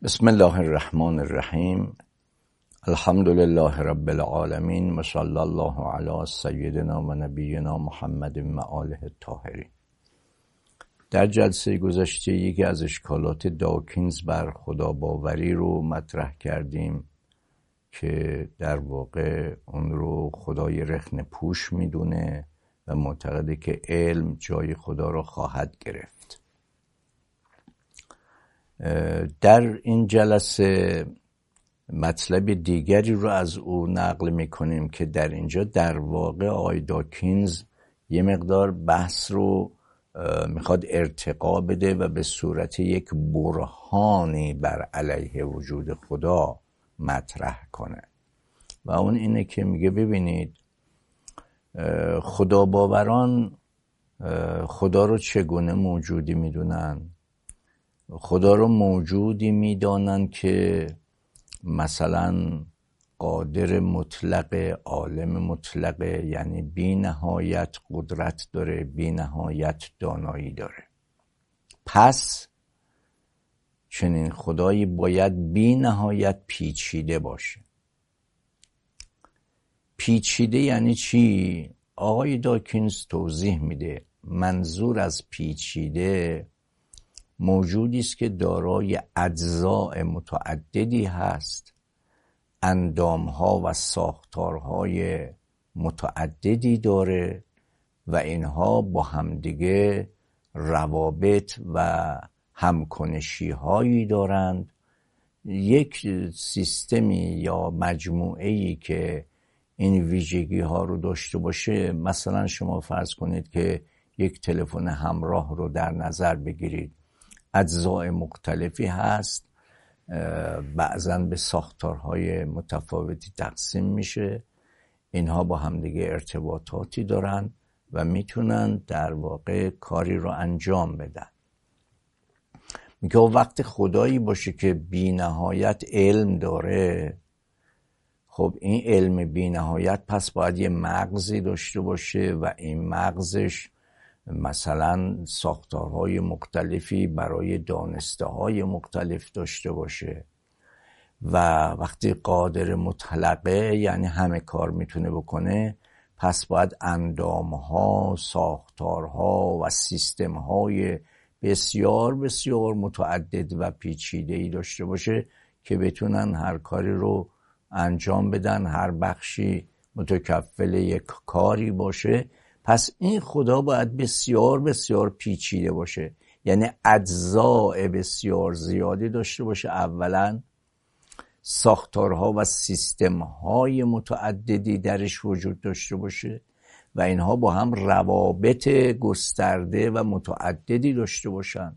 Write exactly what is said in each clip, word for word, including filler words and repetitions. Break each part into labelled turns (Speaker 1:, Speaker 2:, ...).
Speaker 1: بسم الله الرحمن الرحیم. الحمد لله رب العالمین و صلی الله علی سیدنا و نبینا محمد و آله الطاهرین. در جلسه گذشته یکی از اشکالات داکینز بر خداباوری رو مطرح کردیم که در واقع اون رو خدای رخنه پوش میدونه و معتقده که علم جای خدا رو خواهد گرفت. در این جلسه مطلب دیگری رو از او نقل میکنیم که در اینجا در واقع آقای داکینز یه مقدار بحث رو میخواد ارتقا بده و به صورت یک برهانی بر علیه وجود خدا مطرح کنه و اون اینه که میگه ببینید خدا باوران خدا رو چگونه موجودی میدونن؟ خدا رو موجودی میدانن که مثلا قادر مطلق، عالم مطلق، یعنی بی نهایت قدرت داره، بی نهایت دانایی داره. پس چنین خدایی باید بی نهایت پیچیده باشه. پیچیده یعنی چی؟ آقای داکینز توضیح میده منظور از پیچیده موجودی است که دارای اجزاء متعددی هست، اندامها و ساختارهای متعددی داره و اینها با همدیگه روابط و همکنشی هایی دارند. یک سیستمی یا مجموعه‌ای که این ویژگی ها رو داشته باشه، مثلا شما فرض کنید که یک تلفن همراه رو در نظر بگیرید، اجزای مختلفی هست، بعضاً به ساختارهای متفاوتی تقسیم میشه، اینها با همدیگه ارتباطاتی دارن و میتونن در واقع کاری رو انجام بدن. میگه وقت خدایی باشه که بی نهایت علم داره، خب این علم بی نهایت پس باید یه مغزی داشته باشه و این مغزش مثلا ساختارهای مختلفی برای دانسته های مختلف داشته باشه و وقتی قادر مطلقه یعنی همه کار میتونه بکنه، پس باید اندامها، ساختارها و سیستمهای بسیار بسیار متعدد و پیچیده‌ای داشته باشه که بتونن هر کاری رو انجام بدن، هر بخشی متکفل یک کاری باشه. پس این خدا باید بسیار بسیار پیچیده باشه، یعنی اجزاء بسیار زیادی داشته باشه، اولا ساختارها و سیستمهای متعددی درش وجود داشته باشه و اینها با هم روابط گسترده و متعددی داشته باشن.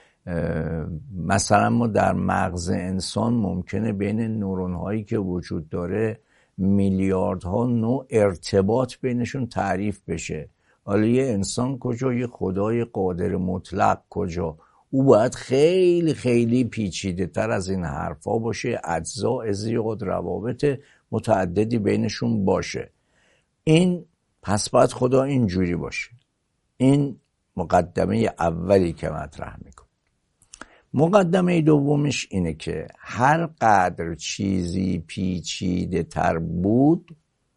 Speaker 1: مثلا ما در مغز انسان ممکنه بین نورون هایی که وجود داره میلیاردها نوع ارتباط بینشون تعریف بشه. حالا یه انسان کجا، یه خدای قادر مطلق کجا؟ او باید خیلی خیلی پیچیده تر از این حرفا باشه، اجزاء زیاد، روابط متعددی بینشون باشه. این پس باید خدا اینجوری باشه. این مقدمه اولی که مطرح میکنه. مقدمه دومش اینه که هر قدر چیزی پیچیده تر بود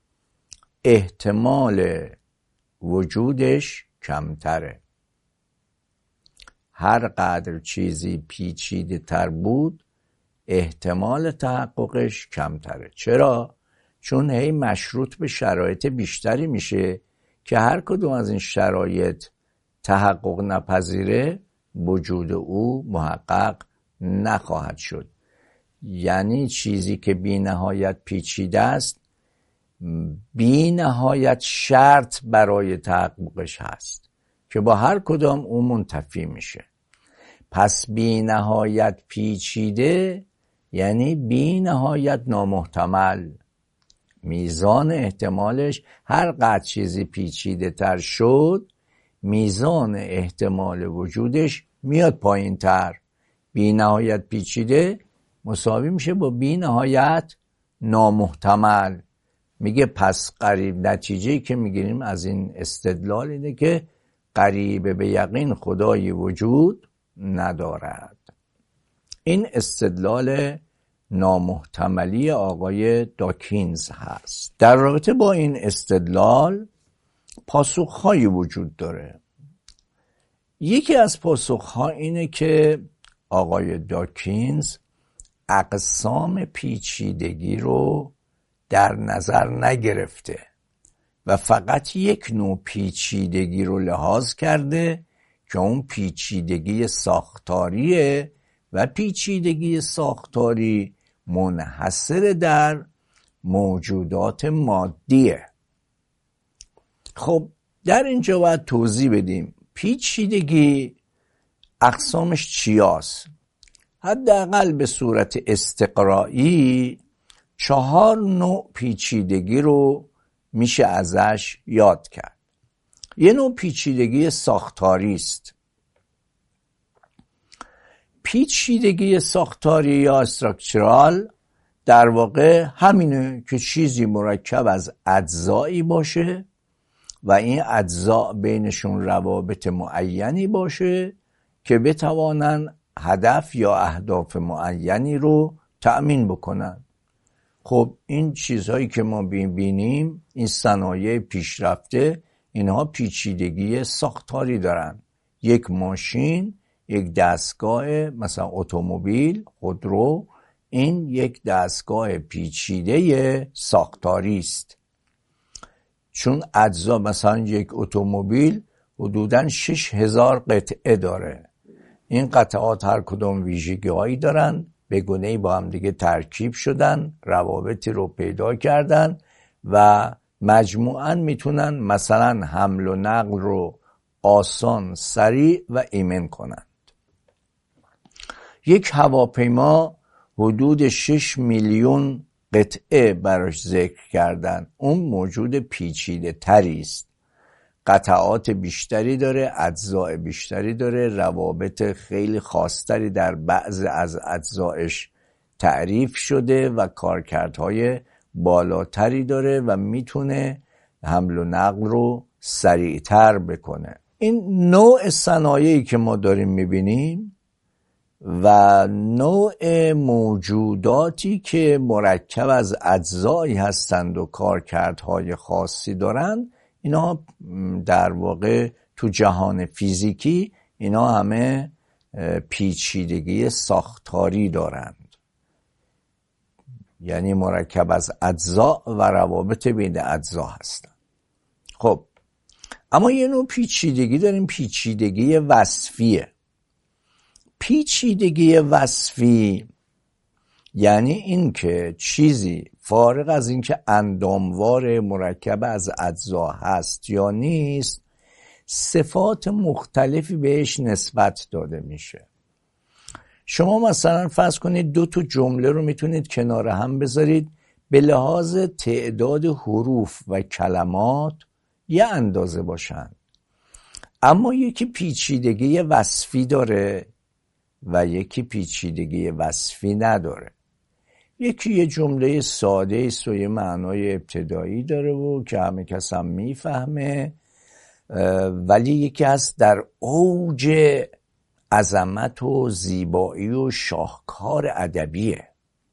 Speaker 1: احتمال وجودش کمتره. هر قدر چیزی پیچیده تر بود احتمال تحققش کمتره. چرا؟ چون هی مشروط به شرایط بیشتری میشه که هر کدوم از این شرایط تحقق نپذیره وجود او محقق نخواهد شد. یعنی چیزی که بی نهایت پیچیده است بی نهایت شرط برای تحققش هست که با هر کدام او منتفی میشه. پس بی نهایت پیچیده یعنی بی نهایت نامحتمل. میزان احتمالش هر قدر چیزی پیچیده تر شد میزان احتمال وجودش میاد پایین تر. بی نهایت پیچیده مساوی میشه با بی نهایت نامحتمل. میگه پس قریب نتیجه‌ای که میگیریم از این استدلال اینه که قریب به یقین خدایی وجود ندارد. این استدلال نامحتملی آقای داکینز هست. در رابطه با این استدلال پاسخهایی وجود داره. یکی از پاسخها اینه که آقای داکینز اقسام پیچیدگی رو در نظر نگرفته و فقط یک نوع پیچیدگی رو لحاظ کرده که اون پیچیدگی ساختاریه و پیچیدگی ساختاری منحصر در موجودات مادیه. خب در اینجا باید توضیح بدیم پیچیدگی اقسامش چیاست. حداقل به صورت استقرایی چهار نوع پیچیدگی رو میشه ازش یاد کرد. یه نوع پیچیدگی ساختاری است. پیچیدگی ساختاری یا استراکچرال در واقع همینه که چیزی مرکب از اجزایی باشه و این اجزا بینشون روابط معینی باشه که بتوانن هدف یا اهداف معینی رو تأمین بکنن. خب این چیزهایی که ما ببینیم، این صنایع پیشرفته، اینها پیچیدگی ساختاری دارن. یک ماشین، یک دستگاه مثلا اتومبیل، خودرو، این یک دستگاه پیچیده ساختاری است. چون اجزا مثلا یک اتومبیل حدوداً شش هزار قطعه داره. این قطعات هر کدوم ویژگی هایی دارن، به گونه‌ای با هم دیگه ترکیب شدن، روابطی رو پیدا کردن و مجموعاً میتونن مثلا حمل و نقل رو آسان، سریع و ایمن کنند. یک هواپیما حدود شش میلیون قطعه براش ذکر کردن. اون موجود پیچیده تری است. قطعات بیشتری داره، اجزای بیشتری داره، روابط خیلی خاصتری در بعض از اجزایش تعریف شده و کارکردهای بالاتری داره و میتونه حمل و نقل رو سریعتر بکنه. این نوع صنایعی که ما داریم میبینیم و نوع موجوداتی که مرکب از اجزایی هستند و کارکردهای خاصی دارن، اینا در واقع تو جهان فیزیکی اینا همه پیچیدگی ساختاری دارند، یعنی مرکب از اجزا و روابط بین اجزا هستند. خب اما یه نوع پیچیدگی داریم، پیچیدگی وصفیه. پیچیدگی وصفی یعنی این که چیزی فارغ از اینکه انداموار مرکب از اجزا هست یا نیست، صفات مختلفی بهش نسبت داده میشه. شما مثلا فرض کنید دو تا جمله رو میتونید کنار هم بذارید، به لحاظ تعداد حروف و کلمات یه اندازه باشن، اما یکی پیچیدگی وصفی داره و یکی پیچیدگی وصفی نداره. یکی یه جمله ساده است و یه معنای ابتدایی داره و که همه کس هم میفهمه، ولی یکی هست در اوج عظمت و زیبایی و شاهکار ادبیه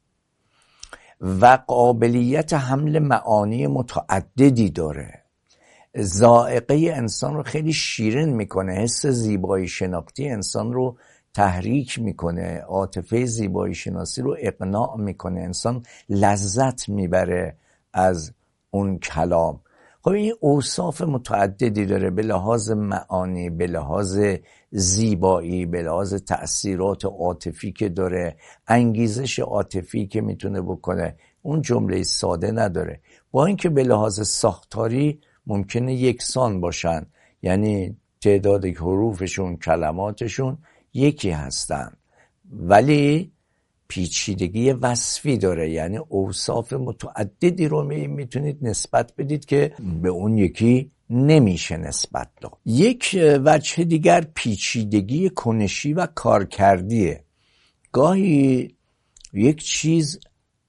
Speaker 1: و قابلیت حمل معانی متعددی داره. ذائقه انسان رو خیلی شیرین میکنه، حس زیبایی شناختی انسان رو تحریک میکنه، عاطفه زیبایی شناسی رو اقناع میکنه، انسان لذت میبره از اون کلام. خب این اوصاف متعددی داره، به لحاظ معانی، به لحاظ زیبایی، به لحاظ تأثیرات عاطفی که داره، انگیزش عاطفی که میتونه بکنه. اون جمله ساده نداره، با اینکه به لحاظ ساختاری ممکنه یکسان باشن، یعنی تعداد حروفشون، کلماتشون یکی هستن، ولی پیچیدگی وصفی داره، یعنی اوصاف متعددی رو میتونید نسبت بدید که به اون یکی نمیشه نسبت داد. یک وجه دیگر پیچیدگی کنشی و کارکردیه. گاهی یک چیز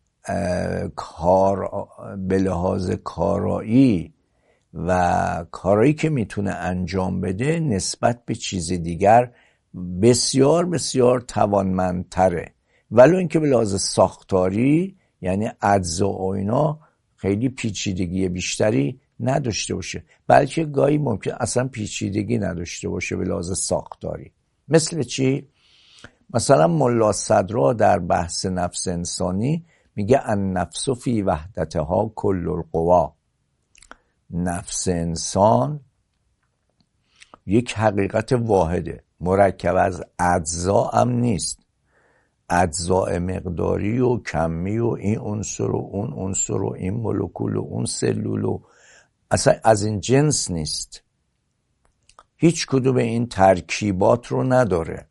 Speaker 1: کار به لحاظ کارایی و کارایی که میتونه انجام بده نسبت به چیز دیگر بسیار بسیار توانمندتره، ولو اینکه به لحاظ ساختاری یعنی اجزا و اینا خیلی پیچیدگی بیشتری نداشته باشه، بلکه گاهی ممکن اصلا پیچیدگی نداشته باشه به لحاظ ساختاری. مثل چی؟ مثلا ملا صدرا در بحث نفس انسانی میگه النفس فی وحدتها کل القوا. نفس انسان یک حقیقت واحده، مرکب از اجزا هم نیست، اجزاء مقداری و کمی و این عنصر و اون عنصر و این مولکول و اون سلول و اصلا از این جنس نیست، هیچ کدوم این ترکیبات رو نداره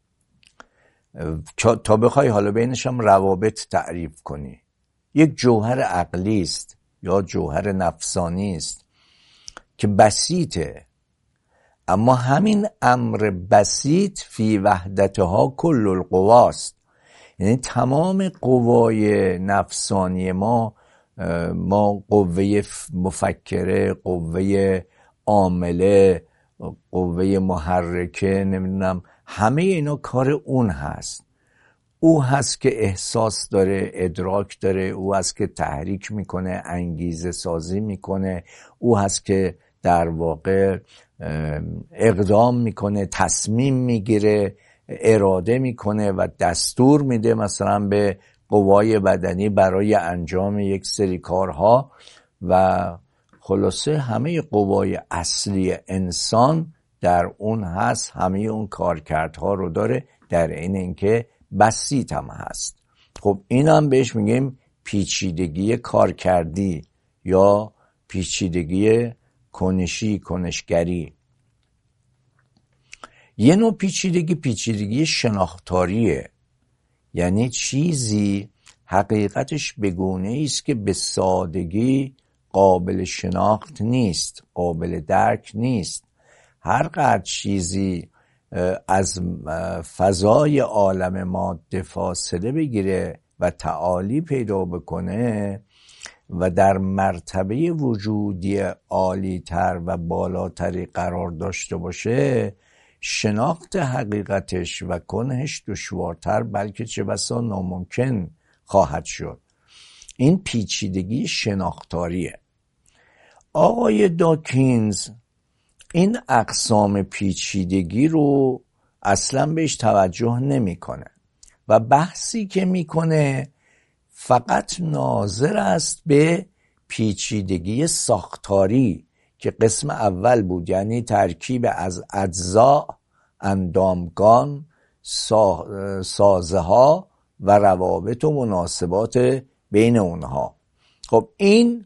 Speaker 1: تا بخوای حالا بینش هم روابط تعریف کنی. یک جوهر عقلی است یا جوهر نفسانی است که بسیطه، اما همین امر بسیط فی وحدتها کل القواست، یعنی تمام قوای نفسانی ما، ما قوه مفکره، قوه عامله، قوه محرکه، نمیدونم همه اینا کار اون هست. او هست که احساس داره، ادراک داره، او هست که تحریک میکنه، انگیزه سازی میکنه، او هست که در واقع اقدام میکنه، تصمیم میگیره، اراده میکنه و دستور میده مثلا به قوای بدنی برای انجام یک سری کارها. و خلاصه همه قوای اصلی انسان در اون هست، همه اون کارکردها رو داره، در این اینکه بسیط هم هست. خب این هم بهش میگیم پیچیدگی کارکردی یا پیچیدگی کنشی، کنشگری. یه نوع پیچیدگی پیچیدگی شناختاریه، یعنی چیزی حقیقتش بگونه است که به سادگی قابل شناخت نیست، قابل درک نیست. هر قدر چیزی از فضای عالم ماده فاصله بگیره و تعالی پیدا بکنه و در مرتبه وجودی عالی تر و بالاتری قرار داشته باشه، شناخت حقیقتش و کنهش دشوارتر بلکه چه بسا ناممکن خواهد شد. این پیچیدگی شناختاریه. آقای داکینز این اقسام پیچیدگی رو اصلا بهش توجه نمیکنه و بحثی که میکنه فقط ناظر است به پیچیدگی ساختاری که قسم اول بود، یعنی ترکیب از اجزا، اندامگان، سازه ها و روابط و مناسبات بین اونها. خب این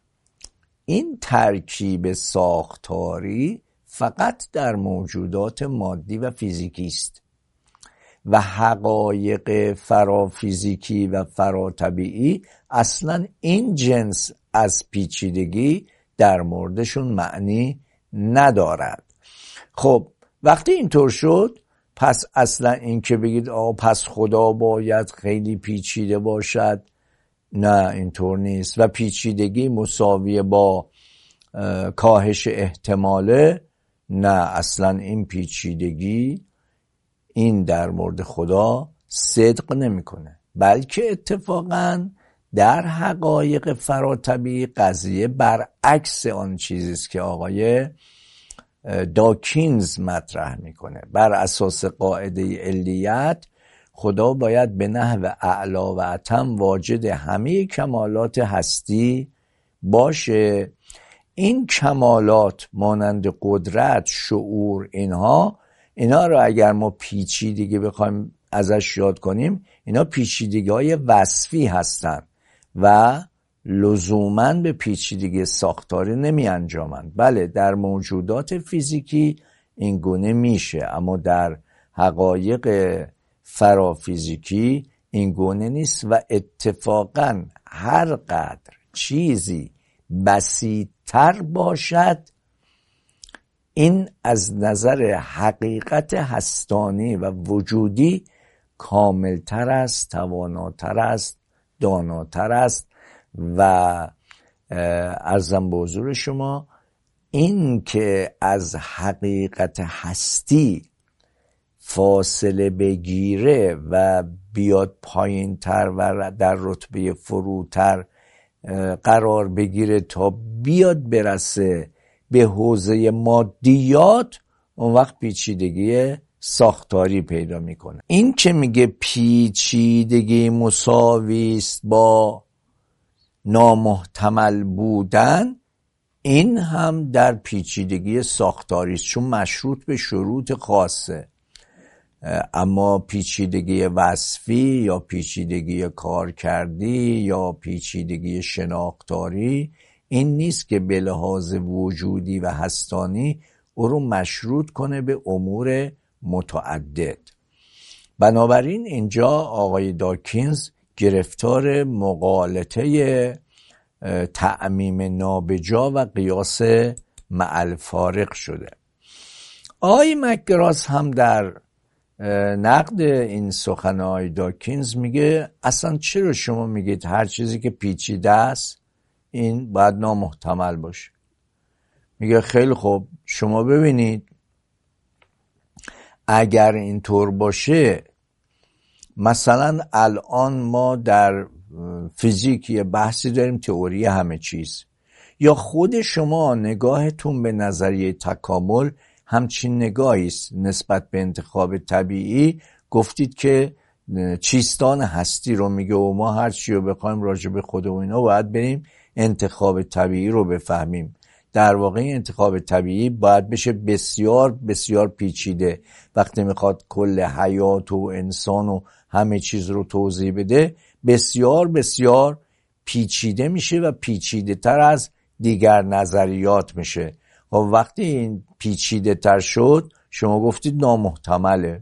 Speaker 1: این ترکیب ساختاری فقط در موجودات مادی و فیزیکی است و حقایق فرافیزیکی و فراطبیعی اصلا این جنس از پیچیدگی در موردشون معنی ندارد. خب وقتی اینطور شد، پس اصلا این که بگید آه پس خدا باید خیلی پیچیده باشد، نه اینطور نیست و پیچیدگی مساویه با کاهش احتماله، نه اصلا این پیچیدگی این در مورد خدا صدق نمیکنه، بلکه اتفاقا در حقایق فراطبیعی قضیه برعکس آن چیزی است که آقای داکینز مطرح میکنه. بر اساس قاعده علیت خدا باید به نحو اعلی و اتم واجد همه کمالات هستی باشه. این کمالات مانند قدرت، شعور، اینها اینا رو اگر ما پیچیدگی بخوایم ازش یاد کنیم، اینا پیچیدگی های وصفی هستن و لزوماً به پیچیدگی ساختاری نمی انجامند. بله در موجودات فیزیکی این گونه میشه، اما در حقایق فرافیزیکی این گونه نیست و اتفاقاً هر قدر چیزی بسیط‌تر باشد، این از نظر حقیقت هستانی و وجودی کاملتر است، تواناتر است، داناتر است. و عرضم به حضور شما این که از حقیقت هستی فاصله بگیره و بیاد پایین تر و در رتبه فروتر قرار بگیره تا بیاد برسه به حوزه مادیات، اون وقت پیچیدگی ساختاری پیدا میکنه. این که میگه پیچیدگی مساوی است با نامحتمل بودن، این هم در پیچیدگی ساختاری است، چون مشروط به شروط خاصه. اما پیچیدگی وصفی یا پیچیدگی کارکردی یا پیچیدگی شناختاری این نیست که به لحاظ وجودی و هستانی او رو مشروط کنه به امور متعدد. بنابراین اینجا آقای داکینز گرفتار مغالطه تعمیم نابجا و قیاس مع الفارق شده. آقای مکگراث هم در نقد این سخنهای داکینز میگه اصلا چرا شما میگید هر چیزی که پیچیده است این باید نامحتمل باشه؟ میگه خیلی خوب، شما ببینید اگر اینطور باشه، مثلا الان ما در فیزیک یه بحثی داریم، تئوری همه چیز، یا خود شما نگاهتون به نظریه تکامل همچین نگاهی است نسبت به انتخاب طبیعی. گفتید که چیستان هستی رو میگه و ما هر چی رو بخوایم راجع به خود و اینا باید بریم انتخاب طبیعی رو بفهمیم. در واقع انتخاب طبیعی باید بشه بسیار بسیار پیچیده. وقتی میخواد کل حیات و انسان و همه چیز رو توضیح بده بسیار بسیار پیچیده میشه و پیچیده تر از دیگر نظریات میشه. و وقتی این پیچیده تر شد شما گفتید نامحتمله.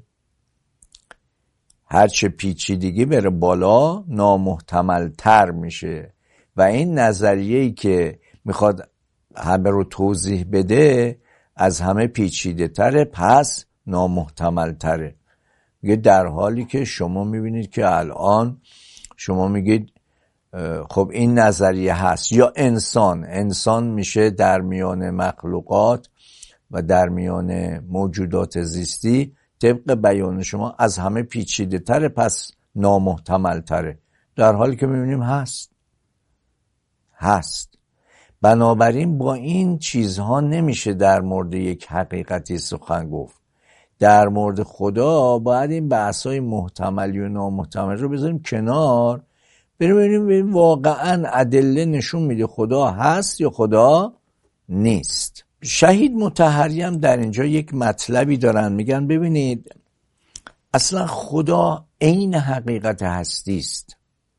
Speaker 1: هرچه پیچیدگی بره بالا نامحتمل تر میشه و این نظریه‌ای که میخواد همه رو توضیح بده از همه پیچیده تره، پس نامحتمل تره. میگه در حالی که شما میبینید که الان شما میگید خب این نظریه هست، یا انسان انسان میشه در میان مخلوقات و در میان موجودات زیستی طبق بیان شما از همه پیچیده تره، پس نامحتمل تره، در حالی که میبینیم هست هست بنابراین با این چیزها نمیشه در مورد یک حقیقتی سخن گفت. در مورد خدا باید این بحث‌های محتملی و نامحتمل رو بذاریم کنار، بریم ببینیم واقعا ادله نشون میده خدا هست یا خدا نیست. شهید مطهری هم در اینجا یک مطلبی دارن، میگن ببینید اصلا خدا عین حقیقت هستی است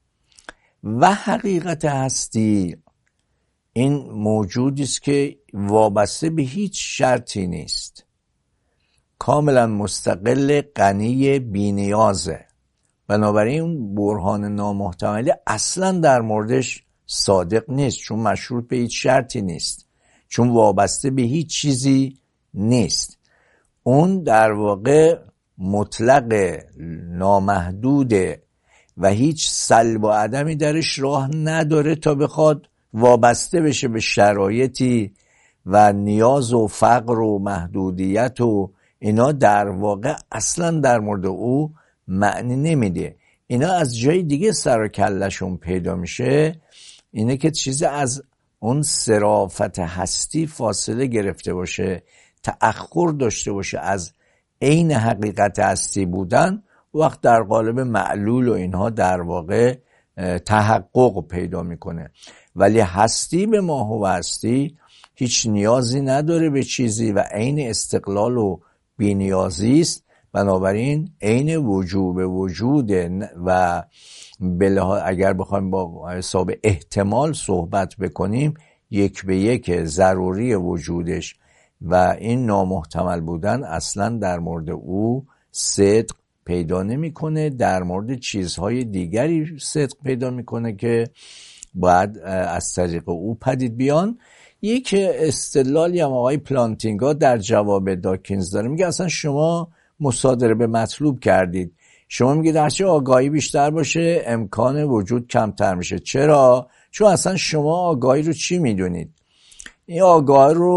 Speaker 1: و حقیقت هستی این موجودی است که وابسته به هیچ شرطی نیست، کاملا مستقل، غنی، بی‌نیازه. بنابراین اون برهان نامحتملی اصلا در موردش صادق نیست، چون مشروط به هیچ شرطی نیست، چون وابسته به هیچ چیزی نیست. اون در واقع مطلق، نامحدوده و هیچ سلب و عدمی درش راه نداره تا بخواد وابسته بشه به شرایطی و نیاز و فقر و محدودیت و اینا. در واقع اصلا در مورد او معنی نمیده. اینا از جای دیگه سر و کلشون پیدا میشه، اینه که چیزی از اون صرافت هستی فاصله گرفته باشه، تأخر داشته باشه از عین حقیقت هستی بودن، وقت در قالب معلول و اینها در واقع تحقق پیدا میکنه. ولی هستی به ماهو هستی هیچ نیازی نداره به چیزی و عین استقلال و بی‌نیازی است. بنابراین عین وجوب وجود و اگر بخوایم با حساب احتمال صحبت بکنیم یک به یک ضروری وجودش و این نامحتمل بودن اصلا در مورد او صدق پیدا نمیکنه. در مورد چیزهای دیگری صدق پیدا میکنه که باید از طریق او پدید بیان. یک استدلالی هم آقای پلانتینگا در جواب داکینز داره، میگه اصلا شما مصادره به مطلوب کردید. شما میگید هرچی آگاهی بیشتر باشه امکان وجود کمتر میشه. چرا؟ چون اصلا شما آگاهی رو چی میدونید؟ این آگاهی رو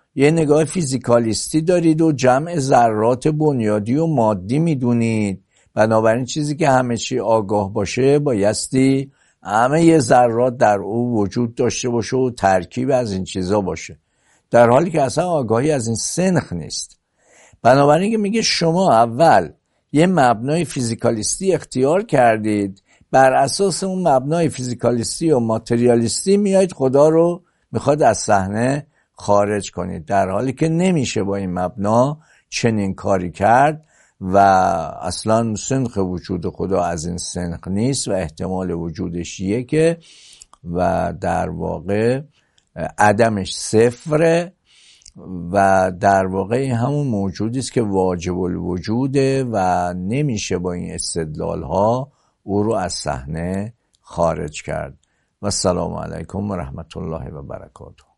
Speaker 1: یه نگاه فیزیکالیستی دارید و جمع ذرات بنیادی و مادی میدونید، بنابراین چیزی که همه چی آگاه باشه بایستی همه یه ذرات در او وجود داشته باشه و ترکیب از این چیزا باشه، در حالی که اصلا آگاهی از این سنخ نیست. بنابراین که میگه شما اول یه مبنای فیزیکالیستی اختیار کردید، بر اساس اون مبنای فیزیکالیستی و ماتریالیستی میایید خدا رو میخواد از صحنه خارج کنید، در حالی که نمیشه با این مبنا چنین کاری کرد و اصلا سنخ وجود خدا از این سنخ نیست و احتمال وجودش یکه و در واقع عدمش صفره و در واقع این همون موجودی است که واجب الوجوده و نمیشه با این استدلال ها او رو از صحنه خارج کرد. و السلام علیکم و رحمت الله و برکاته.